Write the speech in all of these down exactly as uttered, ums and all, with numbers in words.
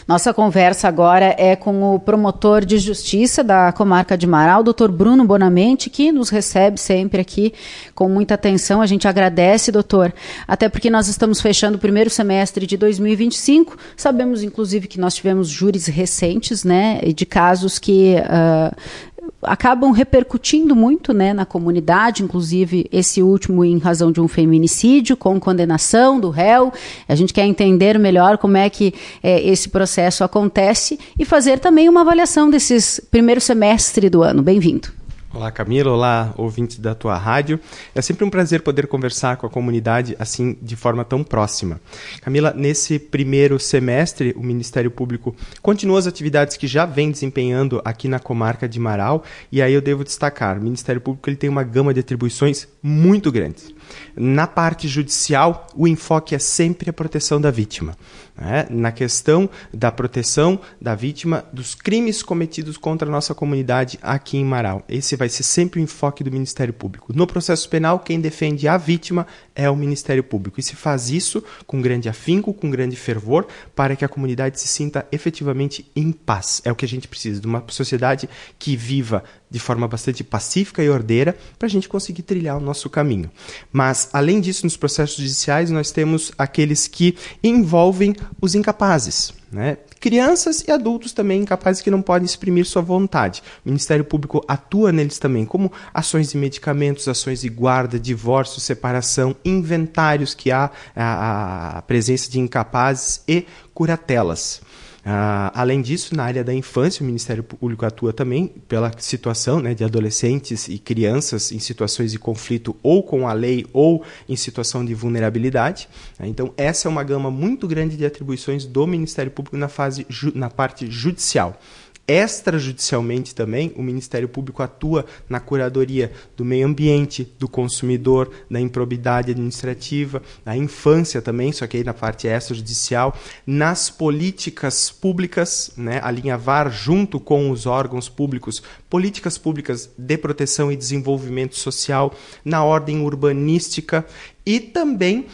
Nossa conversa agora é com o promotor de justiça da comarca de Marau, doutor Bruno Bonamente, que nos recebe sempre aqui com muita atenção. A gente agradece, doutor, até porque nós estamos fechando o primeiro semestre de dois mil e vinte e cinco. Sabemos, inclusive, que nós tivemos júris recentes, né, de casos que uh, acabam repercutindo muito, né, na comunidade, inclusive esse último em razão de um feminicídio com condenação do réu. A gente quer entender melhor como é que é, esse processo acontece e fazer também uma avaliação desses primeiro semestre do ano. Bem-vindo. Olá, Camila. Olá, ouvintes da tua rádio. É sempre um prazer poder conversar com a comunidade assim, de forma tão próxima. Camila, nesse primeiro semestre, o Ministério Público continua as atividades que já vem desempenhando aqui na comarca de Marau, e aí eu devo destacar, o Ministério Público ele tem uma gama de atribuições muito grande. Na parte judicial, o enfoque é sempre a proteção da vítima. Né? Na questão da proteção da vítima dos crimes cometidos contra a nossa comunidade aqui em Marau. Esse vai ser sempre o enfoque do Ministério Público. No processo penal, quem defende a vítima é o Ministério Público. E se faz isso com grande afinco, com grande fervor, para que a comunidade se sinta efetivamente em paz. É o que a gente precisa, de uma sociedade que viva de forma bastante pacífica e ordeira, para a gente conseguir trilhar o nosso caminho. Mas, além disso, nos processos judiciais, nós temos aqueles que envolvem os incapazes, né? Crianças e adultos também incapazes que não podem exprimir sua vontade. O Ministério Público atua neles também, como ações de medicamentos, ações de guarda, divórcio, separação, inventários que há a, a presença de incapazes e curatelas. Uh, além disso, na área da infância, o Ministério Público atua também pela situação, né, de adolescentes e crianças em situações de conflito ou com a lei ou em situação de vulnerabilidade. Então, essa é uma gama muito grande de atribuições do Ministério Público na, fase, na parte judicial. Extrajudicialmente também, o Ministério Público atua na curadoria do meio ambiente, do consumidor, da improbidade administrativa, da infância também, só que aí na parte extrajudicial, nas políticas públicas, né, alinhavar junto com os órgãos públicos, políticas públicas de proteção e desenvolvimento social, na ordem urbanística e também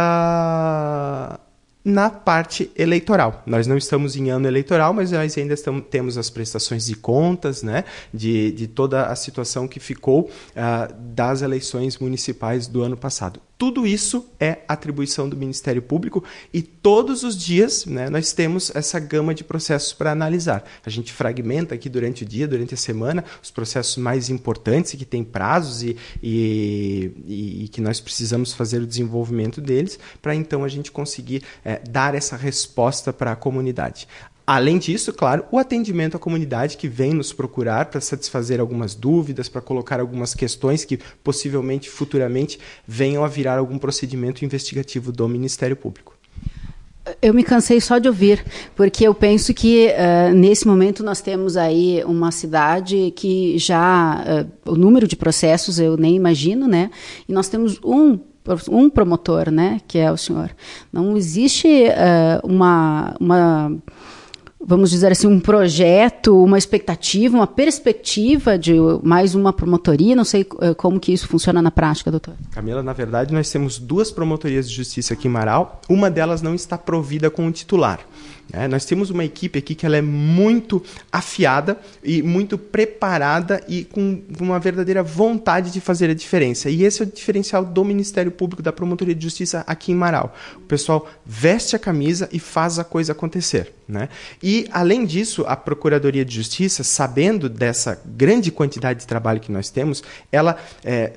a... Uh... na parte eleitoral. Nós não estamos em ano eleitoral, mas nós ainda estamos, temos as prestações de contas, né, de, de toda a situação que ficou uh, das eleições municipais do ano passado. Tudo isso é atribuição do Ministério Público e todos os dias, né, nós temos essa gama de processos para analisar. A gente fragmenta aqui durante o dia, durante a semana, os processos mais importantes que têm prazos e, e, e, e que nós precisamos fazer o desenvolvimento deles para então a gente conseguir é, dar essa resposta para a comunidade. Além disso, claro, o atendimento à comunidade que vem nos procurar para satisfazer algumas dúvidas, para colocar algumas questões que possivelmente, futuramente, venham a virar algum procedimento investigativo do Ministério Público. Eu me cansei só de ouvir, porque eu penso que uh, nesse momento nós temos aí uma cidade que já, uh, o número de processos eu nem imagino, né? E nós temos um um promotor, né, que é o senhor. Não existe uh, uma... uma vamos dizer assim, um projeto, uma expectativa, uma perspectiva de mais uma promotoria? Não sei uh, como que isso funciona na prática, doutor. Camila, na verdade, nós temos duas promotorias de justiça aqui em Marau. Uma delas não está provida com o titular. É, nós temos uma equipe aqui que ela é muito afiada e muito preparada e com uma verdadeira vontade de fazer a diferença. E esse é o diferencial do Ministério Público, da Promotoria de Justiça aqui em Marau. O pessoal veste a camisa e faz a coisa acontecer, né? E, além disso, a Procuradoria de Justiça, sabendo dessa grande quantidade de trabalho que nós temos, ela... É,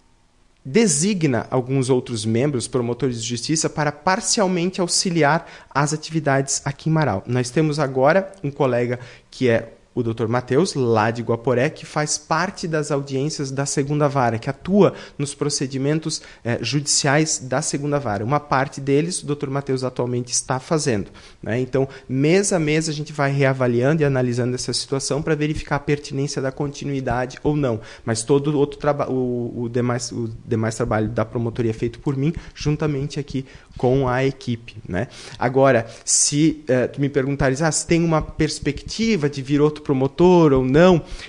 designa alguns outros membros, promotores de justiça, para parcialmente auxiliar as atividades aqui em Marau. Nós temos agora um colega que é o doutor Matheus, lá de Guaporé, que faz parte das audiências da segunda vara, que atua nos procedimentos eh, judiciais da segunda vara. Uma parte deles o doutor Matheus atualmente está fazendo, né? Então, mês a mês, a gente vai reavaliando e analisando essa situação para verificar a pertinência da continuidade ou não. Mas todo o outro trabalho, o, o, demais, o demais trabalho da promotoria é feito por mim, juntamente aqui com a equipe, né? Agora, se eh, tu me perguntares, ah, se tem uma perspectiva de vir outro promotor ou não, é,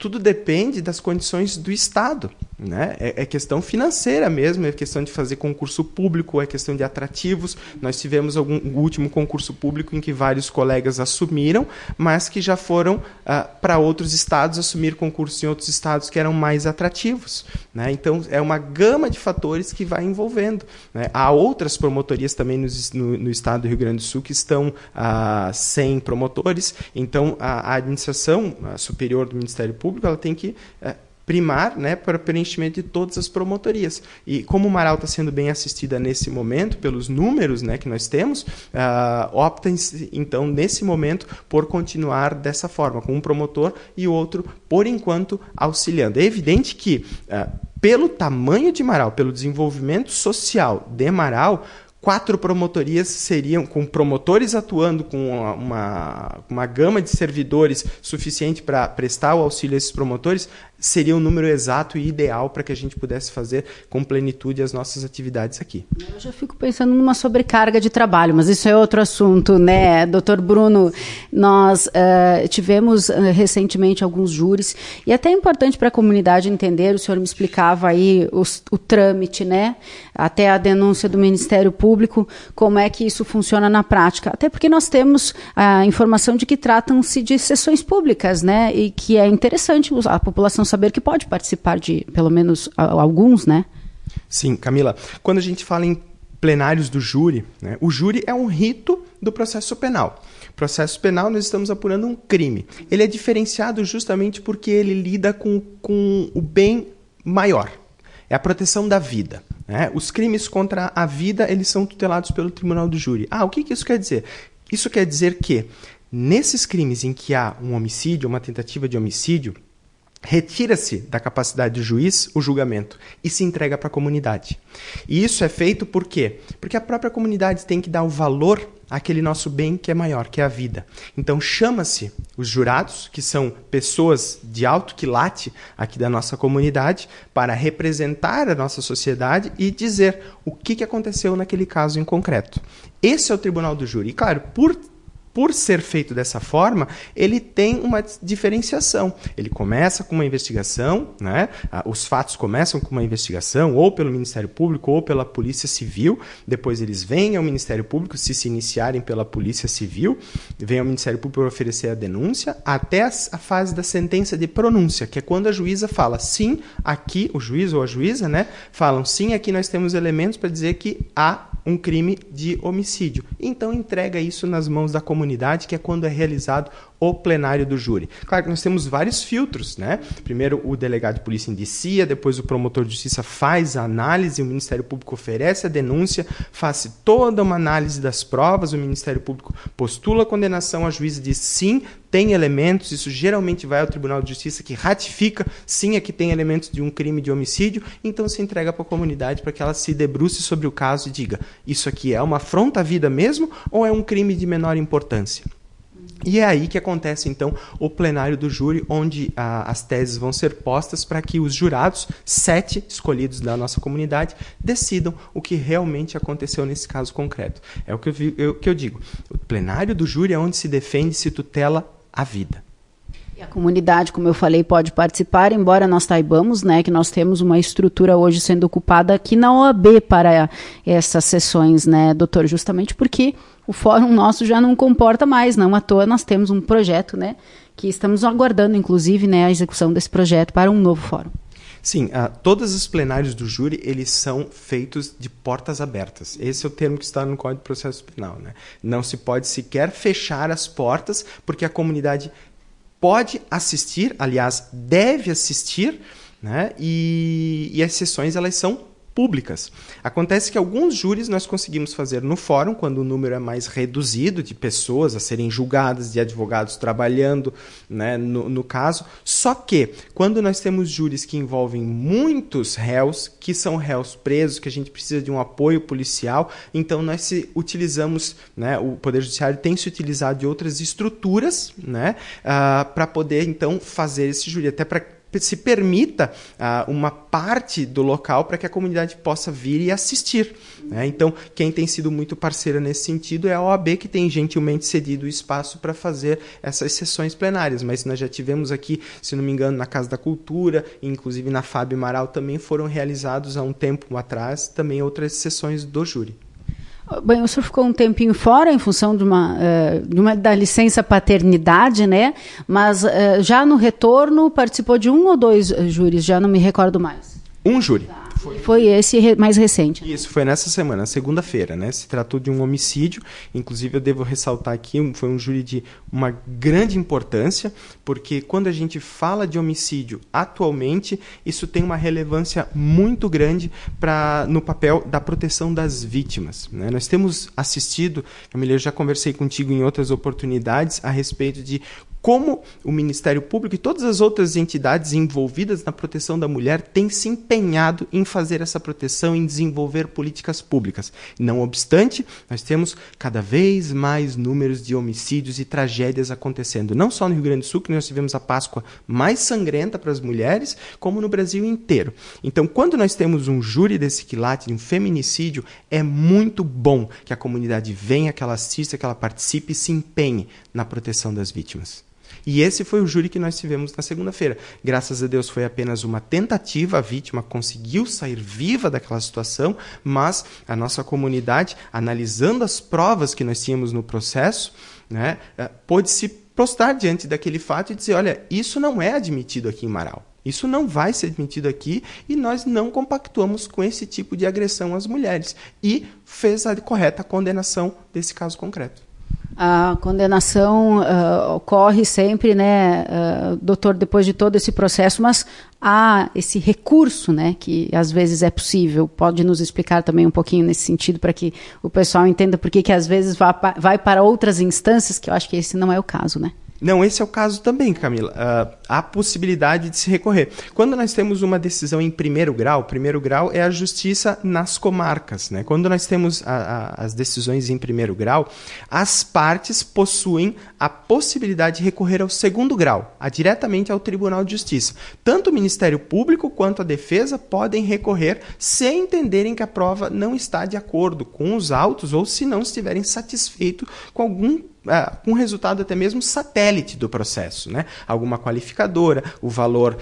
tudo depende das condições do Estado, né? É, é questão financeira mesmo, é questão de fazer concurso público, é questão de atrativos. Nós tivemos algum, o último concurso público em que vários colegas assumiram, mas que já foram ah, para outros estados assumir concursos em outros estados que eram mais atrativos, né? Então, é uma gama de fatores que vai envolvendo, né? Há outras promotorias também no, no, no estado do Rio Grande do Sul que estão ah, sem promotores, então a, a administração a superior do Ministério Público ela tem que é, primar, né, para o preenchimento de todas as promotorias. E como o Marau está sendo bem assistida nesse momento, pelos números, né, que nós temos, uh, optem-se, então, nesse momento, por continuar dessa forma, com um promotor e o outro, por enquanto, auxiliando. É evidente que, uh, pelo tamanho de Marau, pelo desenvolvimento social de Marau, quatro promotorias seriam, com promotores atuando com uma, uma, uma gama de servidores suficiente para prestar o auxílio a esses promotores, seria o número exato e ideal para que a gente pudesse fazer com plenitude as nossas atividades aqui. Eu já fico pensando numa sobrecarga de trabalho, mas isso é outro assunto, né, doutor Bruno? Nós uh, tivemos uh, recentemente alguns júris, e até é importante para a comunidade entender, o senhor me explicava aí os, o trâmite, né, até a denúncia do Ministério Público, como é que isso funciona na prática. Até porque nós temos a informação de que tratam-se de sessões públicas, né, e que é interessante a população saber que pode participar de, pelo menos, alguns, né? Sim, Camila. Quando a gente fala em plenários do júri, né, o júri é um rito do processo penal. Processo penal, nós estamos apurando um crime. Ele é diferenciado justamente porque ele lida com, com o bem maior. É a proteção da vida, né? Os crimes contra a vida, eles são tutelados pelo tribunal do júri. Ah, o que, que isso quer dizer? Isso quer dizer que, nesses crimes em que há um homicídio, uma tentativa de homicídio, retira-se da capacidade do juiz o julgamento e se entrega para a comunidade. E isso é feito por quê? Porque a própria comunidade tem que dar o valor àquele nosso bem que é maior, que é a vida. Então chama-se os jurados, que são pessoas de alto quilate aqui da nossa comunidade, para representar a nossa sociedade e dizer o que aconteceu naquele caso em concreto. Esse é o tribunal do júri. E claro, por Por ser feito dessa forma, ele tem uma diferenciação. Ele começa com uma investigação, né? Os fatos começam com uma investigação, ou pelo Ministério Público, ou pela Polícia Civil. Depois eles vêm ao Ministério Público, se se iniciarem pela Polícia Civil, vêm ao Ministério Público para oferecer a denúncia, até a fase da sentença de pronúncia, que é quando a juíza fala, sim, aqui, o juiz ou a juíza, né? Falam, sim, aqui nós temos elementos para dizer que há um crime de homicídio. Então entrega isso nas mãos da comunidade, que é quando é realizado o plenário do júri. Claro que nós temos vários filtros, né? Primeiro o delegado de polícia indicia, depois o promotor de justiça faz a análise, o Ministério Público oferece a denúncia, faz toda uma análise das provas, o Ministério Público postula a condenação, a juíza diz sim, tem elementos, isso geralmente vai ao Tribunal de Justiça, que ratifica, sim, aqui tem elementos de um crime de homicídio, então se entrega para a comunidade para que ela se debruce sobre o caso e diga, isso aqui é uma afronta à vida mesmo ou é um crime de menor importância? E é aí que acontece, então, o plenário do júri, onde ah, as teses vão ser postas para que os jurados, sete escolhidos da nossa comunidade, decidam o que realmente aconteceu nesse caso concreto. É o que eu, vi, eu, que eu digo. O plenário do júri é onde se defende e se tutela a vida. E a comunidade, como eu falei, pode participar, embora nós saibamos, né, que nós temos uma estrutura hoje sendo ocupada aqui na O A B para essas sessões, né, doutor? Justamente porque o fórum nosso já não comporta mais, não à toa nós temos um projeto, né, que estamos aguardando, inclusive, né, a execução desse projeto para um novo fórum. Sim, uh, todos os plenários do júri, eles são feitos de portas abertas. Esse é o termo que está no Código de Processo Penal, né? Não se pode sequer fechar as portas, porque a comunidade pode assistir, aliás, deve assistir, né? E, e as sessões, elas são públicas. Acontece que alguns júris nós conseguimos fazer no fórum, quando o número é mais reduzido de pessoas a serem julgadas, de advogados trabalhando, né, no, no caso. Só que, quando nós temos júris que envolvem muitos réus, que são réus presos, que a gente precisa de um apoio policial, então nós se utilizamos, né, o Poder Judiciário tem se utilizado de outras estruturas, né, uh, para poder, então, fazer esse júri, até para se permita uh, uma parte do local para que a comunidade possa vir e assistir. Né? Então, quem tem sido muito parceira nesse sentido é a O A B, que tem gentilmente cedido o espaço para fazer essas sessões plenárias. Mas nós já tivemos aqui, se não me engano, na Casa da Cultura, inclusive na Fábio Amaral, também foram realizados há um tempo atrás também outras sessões do júri. Bem, o senhor ficou um tempinho fora em função de uma, uh, de uma da licença paternidade, né? Mas uh, já no retorno participou de um ou dois uh, júris, já não me recordo mais. Um júri. Tá. Foi, foi esse re- mais recente. Isso, foi nessa semana, segunda-feira, né? Se tratou de um homicídio, inclusive eu devo ressaltar aqui, foi um júri de uma grande importância, porque quando a gente fala de homicídio atualmente, isso tem uma relevância muito grande pra, no papel da proteção das vítimas. Né? Nós temos assistido, Camila, eu já conversei contigo em outras oportunidades a respeito de como o Ministério Público e todas as outras entidades envolvidas na proteção da mulher têm se empenhado em fazer essa proteção, em desenvolver políticas públicas. Não obstante, nós temos cada vez mais números de homicídios e tragédias acontecendo, não só no Rio Grande do Sul, que nós tivemos a Páscoa mais sangrenta para as mulheres, como no Brasil inteiro. Então, quando nós temos um júri desse quilate, de um feminicídio, é muito bom que a comunidade venha, que ela assista, que ela participe e se empenhe na proteção das vítimas. E esse foi o júri que nós tivemos na segunda-feira. Graças a Deus foi apenas uma tentativa, a vítima conseguiu sair viva daquela situação, mas a nossa comunidade, analisando as provas que nós tínhamos no processo, né, pôde se prostrar diante daquele fato e dizer, olha, isso não é admitido aqui em Marau. Isso não vai ser admitido aqui e nós não compactuamos com esse tipo de agressão às mulheres. E fez a correta condenação desse caso concreto. A condenação uh, ocorre sempre, né, uh, doutor, depois de todo esse processo, mas há esse recurso, né, que às vezes é possível. Pode nos explicar também um pouquinho nesse sentido, para que o pessoal entenda por que que às vezes vai, vai para outras instâncias, que eu acho que esse não é o caso, né? Não, esse é o caso também, Camila. Uh, há possibilidade de se recorrer. Quando nós temos uma decisão em primeiro grau, primeiro grau é a justiça nas comarcas. Né? Quando nós temos a, a, as decisões em primeiro grau, as partes possuem a possibilidade de recorrer ao segundo grau, a, diretamente ao Tribunal de Justiça. Tanto o Ministério Público quanto a defesa podem recorrer se entenderem que a prova não está de acordo com os autos ou se não estiverem satisfeitos com algum Uh, com resultado até mesmo satélite do processo, né? Alguma qualificadora, o valor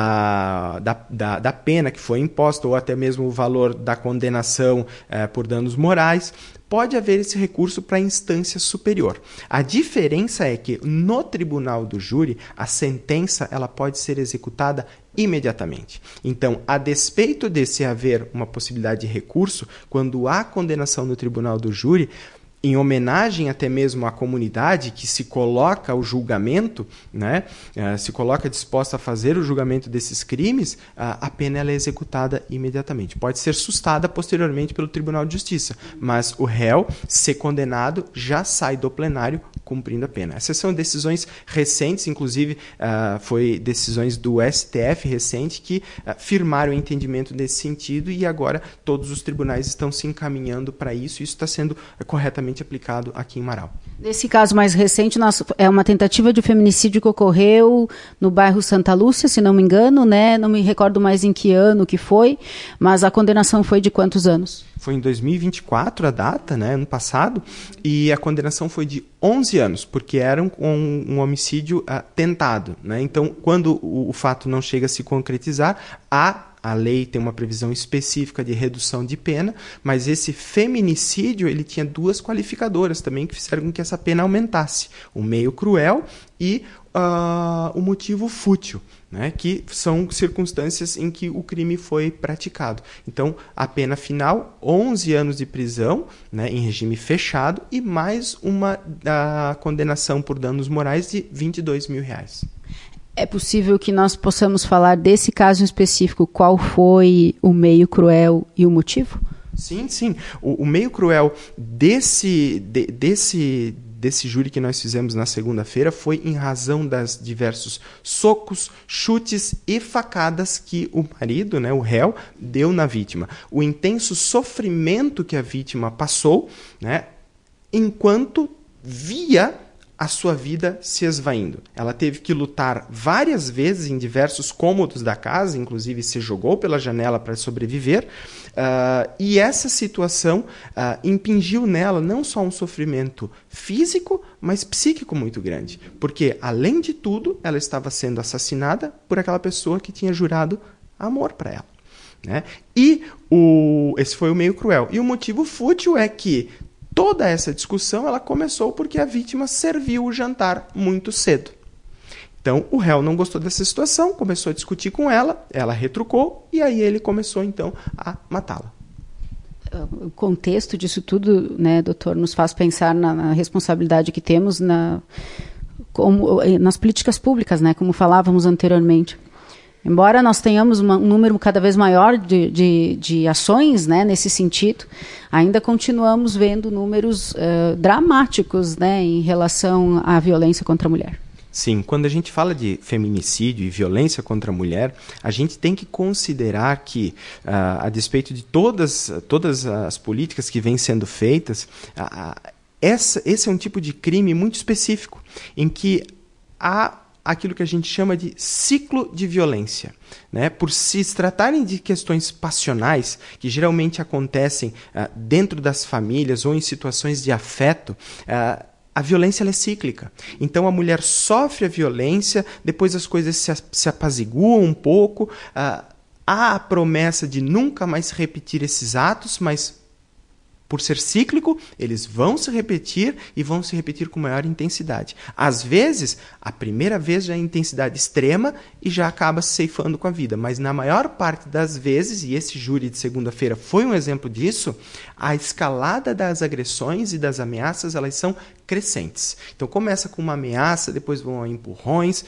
da, da, da, da pena que foi imposta ou até mesmo o valor da condenação uh, por danos morais. Pode haver esse recurso para a instância superior. A diferença é que no tribunal do júri, a sentença ela pode ser executada imediatamente. Então, a despeito de se haver uma possibilidade de recurso, quando há condenação no tribunal do júri, em homenagem até mesmo à comunidade que se coloca ao julgamento, né, uh, se coloca disposta a fazer o julgamento desses crimes, uh, a pena ela é executada imediatamente. Pode ser sustada posteriormente pelo Tribunal de Justiça, mas o réu, se condenado, já sai do plenário cumprindo a pena. Essas são decisões recentes, inclusive uh, foi decisões do S T F recente que uh, firmaram o entendimento nesse sentido e agora todos os tribunais estão se encaminhando para isso e isso está sendo uh, corretamente aplicado aqui em Marau. Nesse caso mais recente, nós, é uma tentativa de feminicídio que ocorreu no bairro Santa Lúcia, se não me engano, né? Não me recordo mais em que ano que foi, mas a condenação foi de quantos anos? Foi em dois mil e vinte e quatro a data, né, ano passado, e a condenação foi de onze anos, porque era um, um, um homicídio uh, tentado. Né? Então, quando o, o fato não chega a se concretizar, há a lei tem uma previsão específica de redução de pena, mas esse feminicídio ele tinha duas qualificadoras também que fizeram com que essa pena aumentasse. O meio cruel e uh, o motivo fútil, né, que são circunstâncias em que o crime foi praticado. Então, a pena final, onze anos de prisão, né, em regime fechado e mais uma uh, condenação por danos morais de vinte e dois mil reais. É possível que nós possamos falar desse caso específico, qual foi o meio cruel e o motivo? Sim, sim. O, o meio cruel desse, de, desse, desse júri que nós fizemos na segunda-feira foi em razão das diversos socos, chutes e facadas que o marido, né, o réu, deu na vítima. O intenso sofrimento que a vítima passou, né, enquanto via a sua vida se esvaindo. Ela teve que lutar várias vezes em diversos cômodos da casa, inclusive se jogou pela janela para sobreviver, uh, e essa situação uh, impingiu nela não só um sofrimento físico, mas psíquico muito grande, porque, além de tudo, ela estava sendo assassinada por aquela pessoa que tinha jurado amor para ela. Né? E o, esse foi o meio cruel. E o motivo fútil é que toda essa discussão ela começou porque a vítima serviu o jantar muito cedo. Então, o réu não gostou dessa situação, começou a discutir com ela, ela retrucou, e aí ele começou, então, a matá-la. O contexto disso tudo, né, doutor, nos faz pensar na, na responsabilidade que temos na, como, nas políticas públicas, né, como falávamos anteriormente. Embora nós tenhamos uma, um número cada vez maior de, de, de ações, né, nesse sentido, ainda continuamos vendo números uh, dramáticos, né, em relação à violência contra a mulher. Sim, quando a gente fala de feminicídio e violência contra a mulher, a gente tem que considerar que, uh, a despeito de todas, todas as políticas que vêm sendo feitas, uh, essa, esse é um tipo de crime muito específico, em que há aquilo que a gente chama de ciclo de violência. Né? Por se tratarem de questões passionais, que geralmente acontecem uh, dentro das famílias ou em situações de afeto, uh, a violência ela é cíclica. Então a mulher sofre a violência, depois as coisas se, se apaziguam um pouco, uh, há a promessa de nunca mais repetir esses atos, mas por ser cíclico, eles vão se repetir e vão se repetir com maior intensidade. Às vezes, a primeira vez já é intensidade extrema e já acaba se ceifando com a vida. Mas na maior parte das vezes, e esse júri de segunda-feira foi um exemplo disso, a escalada das agressões e das ameaças, elas são crescentes. Então começa com uma ameaça, depois vão a empurrões,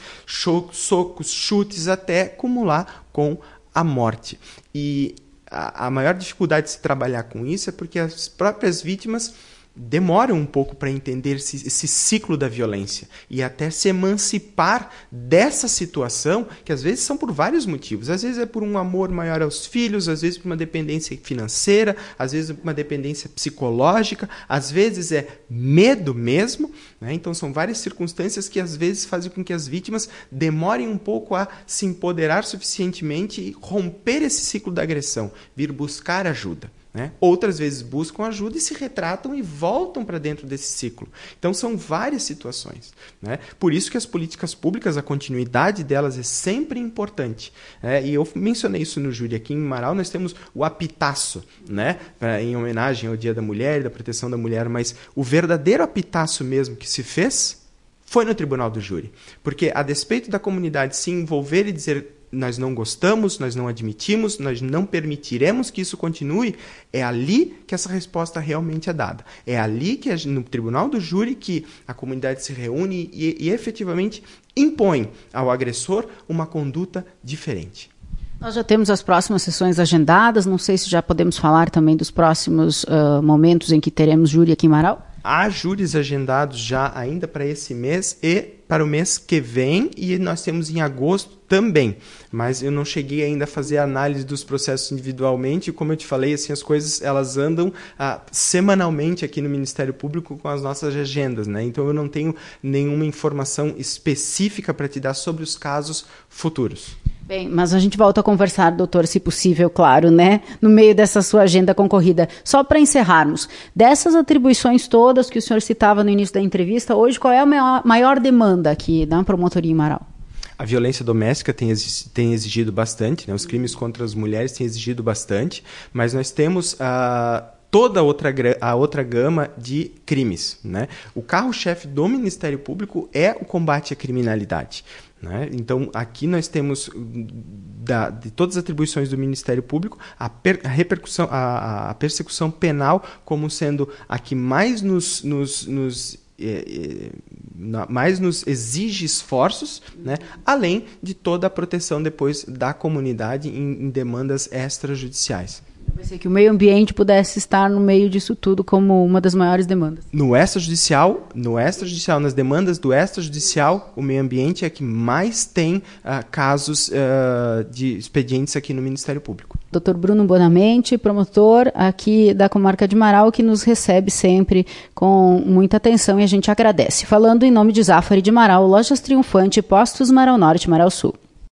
socos, chutes, até acumular com a morte. E a maior dificuldade de se trabalhar com isso é porque as próprias vítimas demoram um pouco para entender esse, esse ciclo da violência e até se emancipar dessa situação, que às vezes são por vários motivos. Às vezes é por um amor maior aos filhos, às vezes por uma dependência financeira, às vezes por uma dependência psicológica, às vezes é medo mesmo. Né? Então são várias circunstâncias que às vezes fazem com que as vítimas demorem um pouco a se empoderar suficientemente e romper esse ciclo da agressão, vir buscar ajuda. Né? Outras vezes buscam ajuda e se retratam e voltam para dentro desse ciclo. Então são várias situações. Né? Por isso que as políticas públicas, a continuidade delas é sempre importante. É, e eu mencionei isso no júri. Aqui em Marau nós temos o apitaço, né? Em homenagem ao Dia da Mulher e da proteção da mulher, mas o verdadeiro apitaço mesmo que se fez foi no tribunal do júri. Porque a despeito da comunidade se envolver e dizer nós não gostamos, nós não admitimos, nós não permitiremos que isso continue, é ali que essa resposta realmente é dada. É ali, que no tribunal do júri, que a comunidade se reúne e, e efetivamente impõe ao agressor uma conduta diferente. Nós já temos as próximas sessões agendadas, não sei se já podemos falar também dos próximos uh, momentos em que teremos júri aqui em Marau? Há júris agendados já ainda para esse mês e para o mês que vem, e nós temos em agosto também, mas eu não cheguei ainda a fazer a análise dos processos individualmente, e como eu te falei, assim, as coisas elas andam ah, semanalmente aqui no Ministério Público com as nossas agendas, né? Então eu não tenho nenhuma informação específica para te dar sobre os casos futuros. Bem, mas a gente volta a conversar, doutor, se possível, claro, né? No meio dessa sua agenda concorrida. Só para encerrarmos, dessas atribuições todas que o senhor citava no início da entrevista, hoje qual é a maior, maior demanda aqui da promotoria em Marau? A violência doméstica tem, tem exigido bastante, né? Os crimes contra as mulheres têm exigido bastante, mas nós temos a... Uh, toda a outra, a outra gama de crimes. Né? O carro-chefe do Ministério Público é o combate à criminalidade. Né? Então, aqui nós temos, da, de todas as atribuições do Ministério Público, a, per, a, repercussão, a, a persecução penal como sendo a que mais nos... nos, nos É, é, mais nos exige esforços, né? Além de toda a proteção depois da comunidade em, em demandas extrajudiciais. Eu pensei que o meio ambiente pudesse estar no meio disso tudo como uma das maiores demandas. No extrajudicial, no extrajudicial, nas demandas do extrajudicial, o meio ambiente é que mais tem uh, casos uh, de expedientes aqui no Ministério Público. doutor Bruno Bonamente, promotor aqui da comarca de Marau, que nos recebe sempre com muita atenção e a gente agradece. Falando em nome de Zafari de Marau, Lojas Triunfante, Postos Marau Norte, Marau Sul.